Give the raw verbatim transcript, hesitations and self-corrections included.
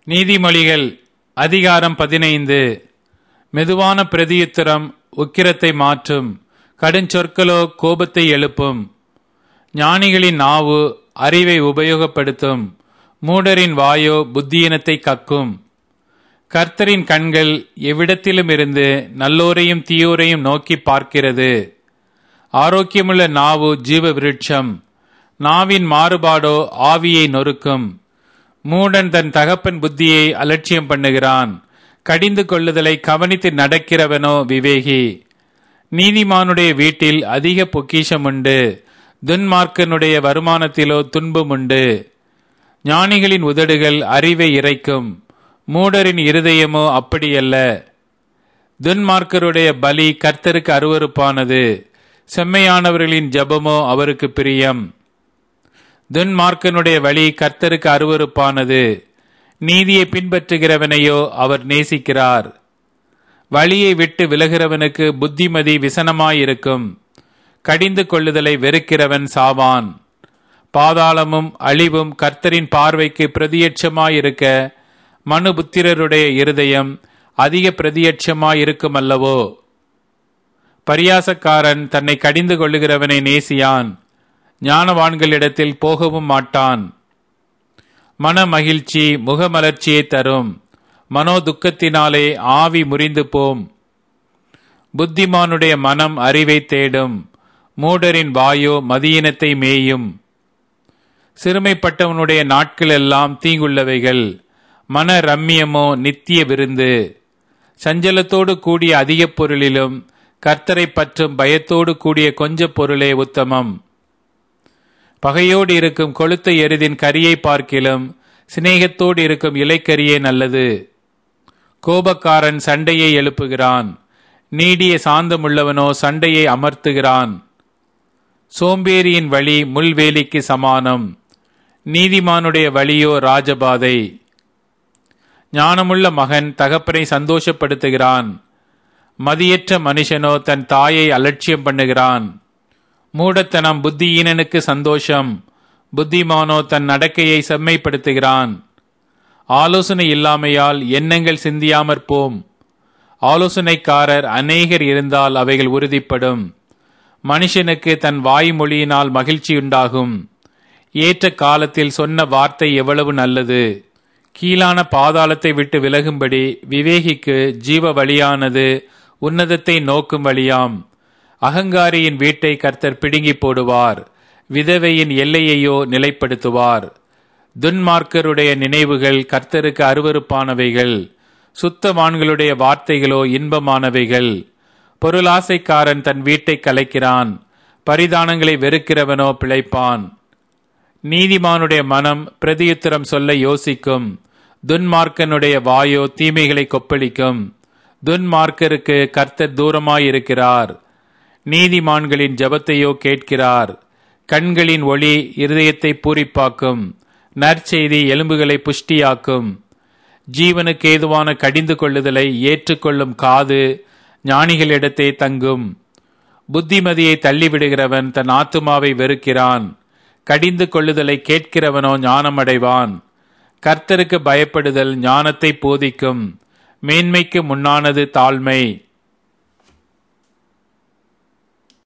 நீதிமொழிகள் அதிகாரம் பதினைந்து. மெதுவான பிரதியுத்தரம் உக்கிரத்தை மாற்றும், கடுஞ்சொற்களோ கோபத்தை எழுப்பும். ஞானிகளின் நாவு அறிவை உபயோகப்படுத்தும், மூடரின் வாயோ புத்தியினத்தை கக்கும். கர்த்தரின் கண்கள் எவ்விடத்திலுமிருந்து நல்லோரையும் தீயோரையும் நோக்கி பார்க்கிறது. ஆரோக்கியமுள்ள நாவு ஜீவ விருட்சம், நாவின் மாறுபாடோ ஆவியை நொறுக்கும். மூடன் தன் தகப்பன் புத்தியை அலட்சியம் பண்ணுகிறான், கடிந்து கொள்ளுதலை கவனித்து நடக்கிறவனோ விவேகி. நீதிமானுடைய வீட்டில் அதிக பொக்கிஷம் உண்டு, துன்மார்க்கனுடைய வருமானத்திலோ துன்பம் உண்டு. ஞானிகளின் உதடுகள் அறிவை இறைக்கும், மூடரின் இருதயமோ அப்படியல்ல. துன்மார்க்கருடைய பலி கர்த்தருக்கு அருவருப்பானது, செம்மையானவர்களின் ஜெபமோ அவருக்கு பிரியம். துன்மார்க்கனுடைய வழி கர்த்தருக்கு அருவருப்பானது, நீதியை பின்பற்றுகிறவனையோ அவர் நேசிக்கிறார். வழியை விட்டு விலகிறவனுக்கு புத்திமதி விசனமாயிருக்கும், கடிந்து கொள்ளுதலை வெறுக்கிறவன் சாவான். பாதாளமும் அழிவும் கர்த்தரின் பார்வைக்கு பிரதியட்சமாயிருக்க, மனுபுத்திரருடைய இருதயம் அதிக பிரதியட்சமாயிருக்கும் அல்லவோ. பரியாசக்காரன் தன்னை கடிந்து கொள்ளுகிறவனை நேசியான், ஞானவான்களிடத்தில் போகவும் மாட்டான். மன மகிழ்ச்சி முகமலர்ச்சியை தரும், மனோ துக்கத்தினாலே ஆவி முறிந்து போம். புத்திமானுடைய மனம் அறிவை தேடும், மூடரின் வாயோ மதியினத்தை மேயும். சிறுமைப்பட்டவனுடைய நாட்கள் எல்லாம் தீங்குள்ளவைகள், மன ரம்மியமோ நித்திய விருந்து. சஞ்சலத்தோடு கூடிய அதிக பொருளிலும் கர்த்தரை பற்றும் பயத்தோடு கூடிய கொஞ்ச பொருளே உத்தமம். பகையோடு இருக்கும் கொளுத்த எருதின் கரியை பார்க்கிலும் சிநேகத்தோடு இருக்கும் இலைக்கரியே நல்லது. கோபக்காரன் சண்டையை எழுப்புகிறான், நீடிய சாந்தமுள்ளவனோ சண்டையை அமர்த்துகிறான். சோம்பேறியின் வழி முள்வேலிக்கு சமானம், நீதிமானுடைய வழியோ ராஜபாதை. ஞானமுள்ள மகன் தகப்பனை சந்தோஷப்படுத்துகிறான், மதியற்ற மனுஷனோ தன் தாயை அலட்சியம் பண்ணுகிறான். மூடத்தனம் புத்தியீனனுக்கு சந்தோஷம், புத்திமானோ தன் நடக்கையை செம்மைப்படுத்துகிறான். ஆலோசனை இல்லாமையால் எண்ணங்கள் சிந்தியாமற் போம், ஆலோசனைக்காரர் அநேகர் இருந்தால் அவைகள் உறுதிப்படும். மனுஷனுக்கு தன் வாய்மொழியினால் மகிழ்ச்சியுண்டாகும், ஏற்ற காலத்தில் சொன்ன வார்த்தை எவ்வளவு நல்லது. கீழான பாதாளத்தை விட்டு விலகும்படி விவேகிக்கு ஜீவ வழியானது உன்னதத்தை நோக்கும் வழியாம். அகங்காரியின் வீட்டை கர்த்தர் பிடுங்கி போடுவார், விதவையின் எல்லையையோ நிலைப்படுத்துவார். துன்மார்க்கருடைய நினைவுகள் கர்த்தருக்கு அருவருப்பானவைகள், சுத்தவான்களுடைய வார்த்தைகளோ இன்பமானவைகள். பொருளாசைக்காரன் தன் வீட்டை கலைக்கிறான், பரிதானங்களை வெறுக்கிறவனோ பிழைப்பான். நீதிமானுடைய மனம் பிரதியுத்தரம் சொல்ல யோசிக்கும், துன்மார்க்கனுடைய வாயோ தீமைகளை கொப்பளிக்கும். துன்மார்க்கருக்கு கர்த்தர் தூரமாயிருக்கிறார், நீதிமான்களின் ஜெபத்தையோ கேட்கிறார். கண்களின் ஒளி இருதயத்தை பூரிப்பாக்கும், நற்செய்தி எலும்புகளை புஷ்டியாக்கும். ஜீவனுக்கு ஏதுவான கடிந்து கொள்ளுதலை ஏற்றுக்கொள்ளும் காது ஞானிகளிடத்தே தங்கும். புத்திமதியை தள்ளிவிடுகிறவன் தன் ஆத்துமாவை வெறுக்கிறான், கடிந்து கொள்ளுதலை கேட்கிறவனோ ஞானமடைவான். கர்த்தருக்கு பயப்படுதல் ஞானத்தை போதிக்கும், மேன்மைக்கு முன்னானது தாழ்மை.